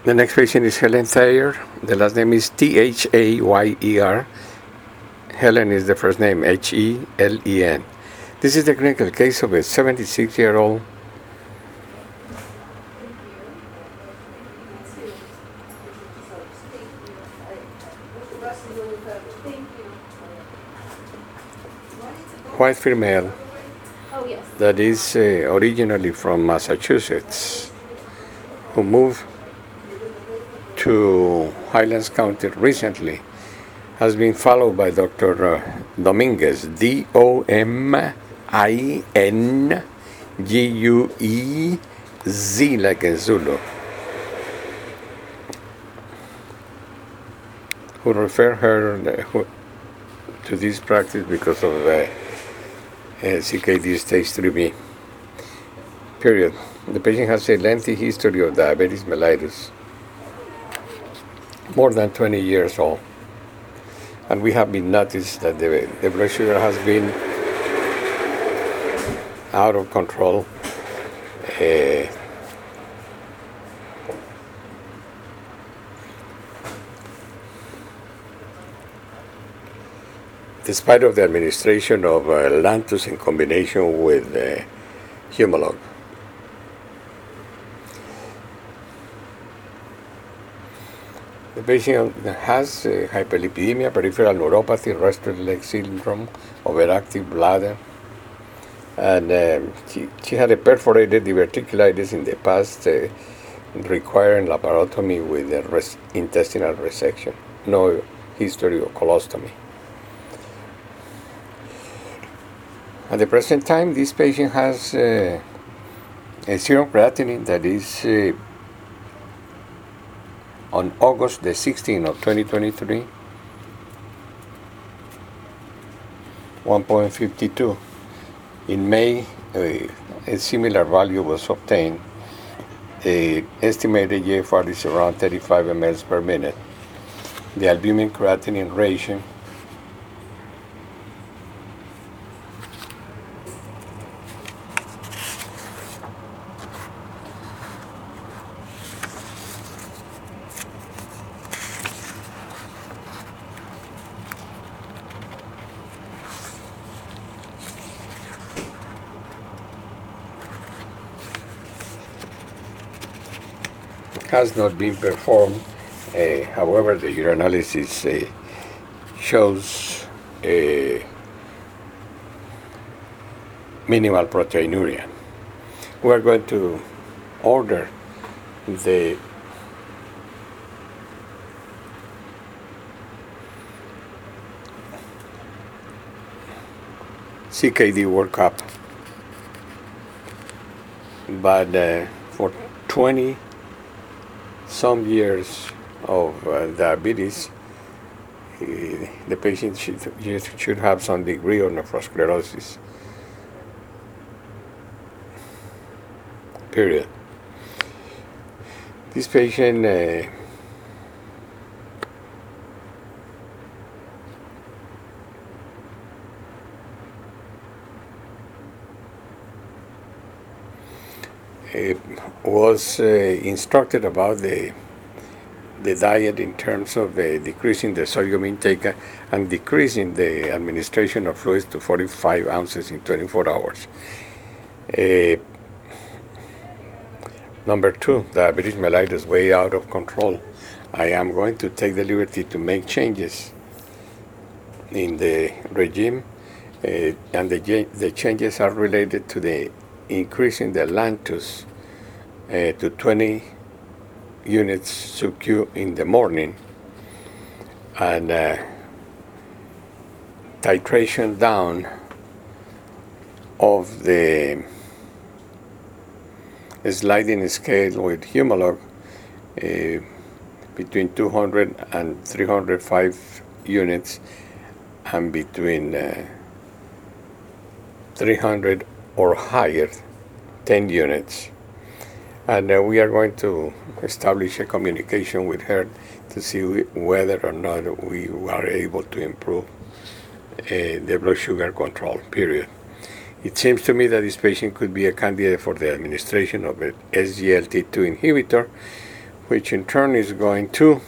The next patient is Helen Thayer. The last name is Thayer. Helen is the first name, Helen. This is the clinical case of a 76-year-old white female that is originally from Massachusetts, who moved to Highlands County recently, has been followed by Dr. Dominguez, Dominguez, like in Zulu, who referred her to this practice because of CKD stage 3B. Period. The patient has a lengthy history of diabetes mellitus, more than 20 years old. And we have been noticed that the blood sugar has been out of control. Despite of the administration of Lantus in combination with Humalog. The patient has hyperlipidemia, peripheral neuropathy, restless leg syndrome, overactive bladder, and she had a perforated diverticulitis in the past, requiring laparotomy with intestinal resection. No history of colostomy. At the present time, this patient has a serum creatinine that is on August the 16th of 2023, 1.52. In May, a similar value was obtained. The estimated GFR is around 35 mL per minute. The albumin creatinine ratio has not been performed. However, the urinalysis shows minimal proteinuria. We are going to order the CKD workup, but for 20 some years of diabetes, the patient should have some degree of nephrosclerosis. Period. This patient was instructed about the diet in terms of decreasing the sodium intake and decreasing the administration of fluids to 45 ounces in 24 hours. Number 2, diabetes mellitus way out of control. I am going to take the liberty to make changes in the regime, and the changes are related to the increasing the Lantus to 20 units sub-Q in the morning, and titration down of the sliding scale with Humalog between 200 and 305 units, and between 300 or higher, 10 units. And we are going to establish a communication with her to see whether or not we are able to improve the blood sugar control, period. It seems to me that this patient could be a candidate for the administration of an SGLT2 inhibitor, which in turn is going to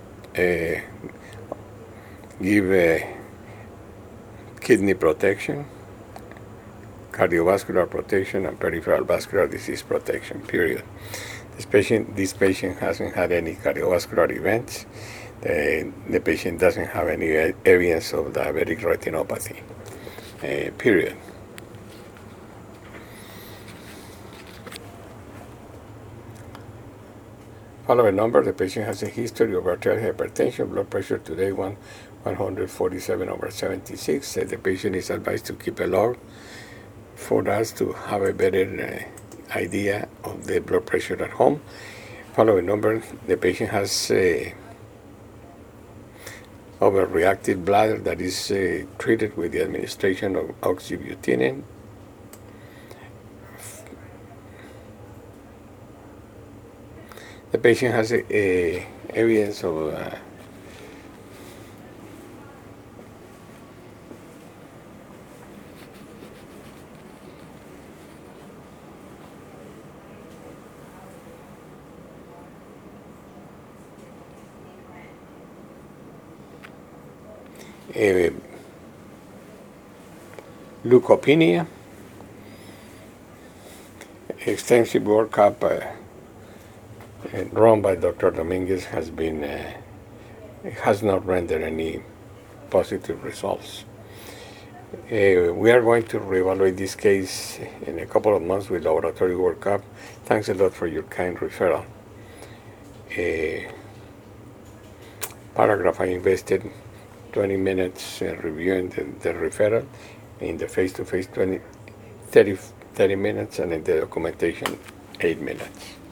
give kidney protection, cardiovascular protection, and peripheral vascular disease protection, period. This patient hasn't had any cardiovascular events. The patient doesn't have any evidence of diabetic retinopathy, period. Following number, the patient has a history of arterial hypertension, blood pressure today 147/76. The patient is advised to keep a log for us to have a better idea of the blood pressure at home. Following number, the patient has a overreactive bladder that is treated with the administration of oxybutynin. The patient has a evidence of leukopenia. Extensive workup run by Dr. Dominguez has not rendered any positive results. We are going to reevaluate this case in a couple of months with laboratory workup. Thanks a lot for your kind referral. Paragraph, I invested 20 minutes reviewing the referral, in the face-to-face 30 minutes, and in the documentation 8 minutes.